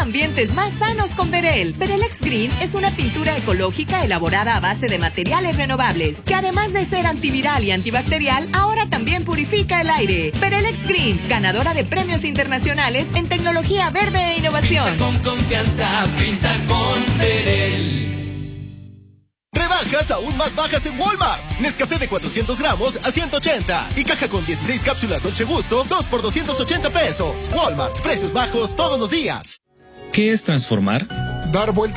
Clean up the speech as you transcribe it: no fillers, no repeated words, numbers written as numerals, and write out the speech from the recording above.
ambientes más sanos con Berel. Berelex Green es una pintura ecológica elaborada a base de materiales renovables, que además de ser antiviral y antibacterial, ahora también purifica el aire. Berelex Green, ganadora de premios internacionales en tecnología verde e innovación. Pinta con confianza, pinta con Berel. Rebajas aún más bajas en Walmart. Nescafé de 400 gramos a 180. Y caja con 16 cápsulas Dolce Gusto, 2 por 280 pesos. Walmart, precios bajos todos los días. ¿Qué es transformar? Dar vuelta